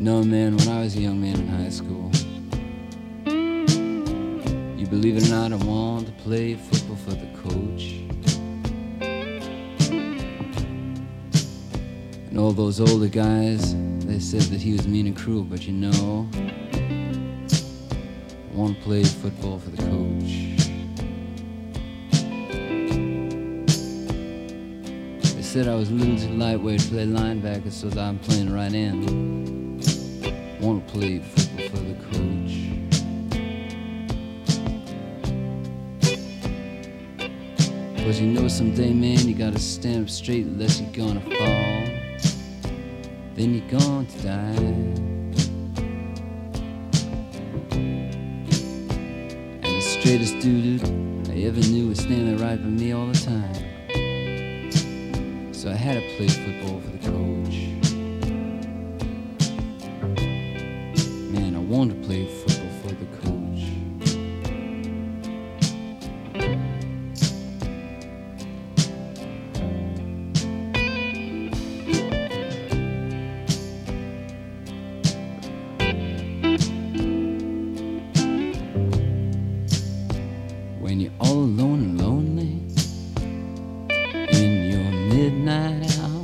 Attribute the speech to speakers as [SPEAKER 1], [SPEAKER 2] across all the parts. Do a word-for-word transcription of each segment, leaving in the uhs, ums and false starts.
[SPEAKER 1] know, man, when I was a young man in high school, you believe it or not, I wanted to play football for the coach. And all those older guys, they said that he was mean and cruel, but you know, I want to play football for the coach. They said I was a little too lightweight to play linebacker, so I'm playing right end. I want to play football for the coach. Cause you know someday, man, you gotta stand up straight unless you're gonna fall. Then you're going to die. And the straightest dude I ever knew was standing right by me all the time. So I had to play football for the coach. Man, I wanted to play football for the coach. When you're all alone and lonely in your midnight hour,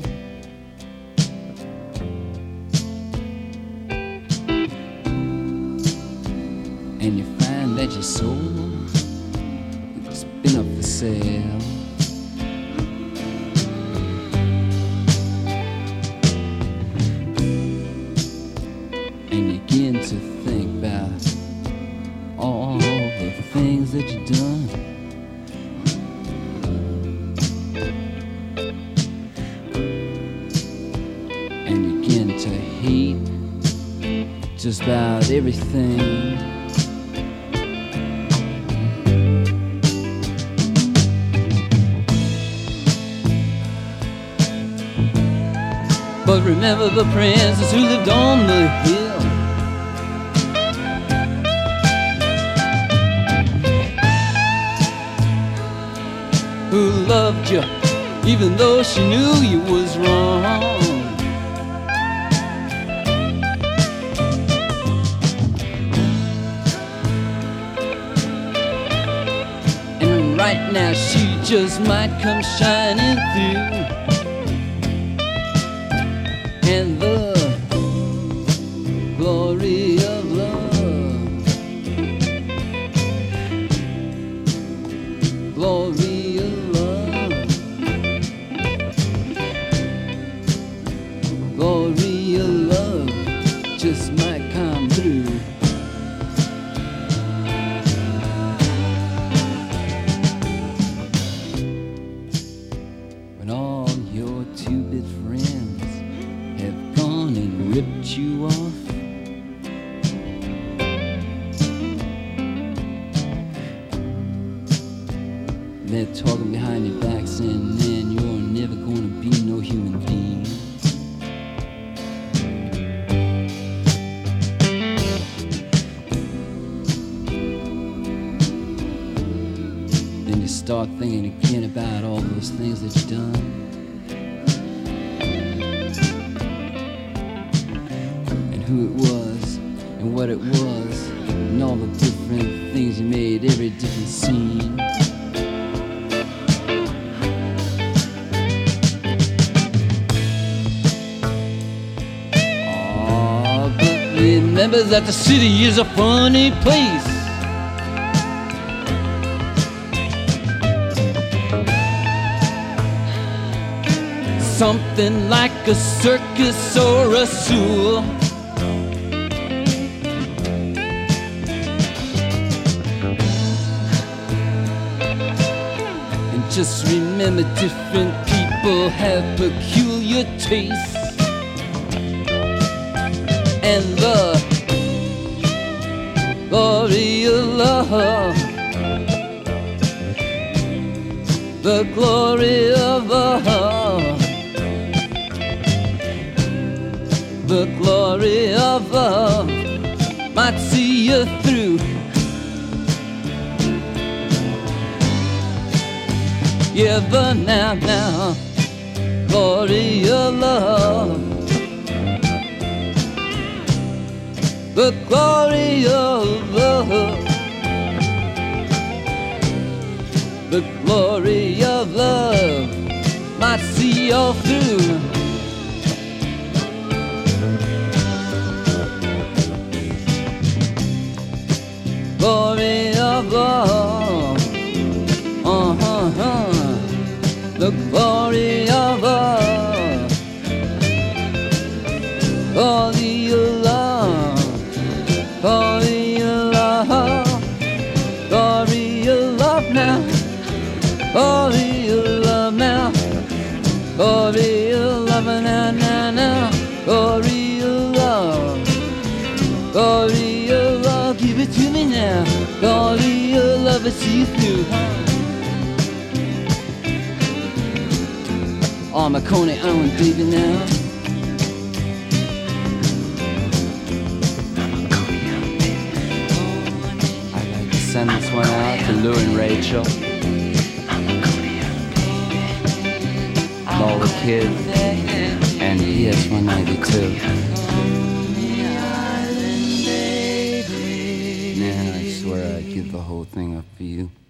[SPEAKER 1] and you find that your soul has been up for sale, and you begin to think about all the things that you've done. And you begin to hate just about everything. But remember the princess who lived on the hill, who loved you even though she knew you was wrong. And right now she just might come shining through. And the glory of love, glory of love, glory of love just might come through. When all your two-bit friends have gone and ripped you off, they're talking behind your back saying, man, you're never gonna be no human being. Then you start thinking again about all those things that you've done. Who it was and what it was, and all the different things you made, every different scene. Oh, but remember that the city is a funny place. Something like a circus or a zoo. Just remember, different people have peculiar tastes, and the glory of love, the glory of love, the glory of love might see you through. Yeah, but now, now, glory of love, the glory of love, the glory of love might see all through. Glory of love, uh-huh, uh, the glory of love, glory of love, glory of love, glory of love now, glory of love now, glory of love now, now, now, glory of love, glory of love, give it to me now, glory of love, I see you through. Oh, my Coney Island baby now. I'd like to send this one out to Lou and Rachel, all the kids, and P S one ninety-two. Man, I swear I'd give the whole thing up for you.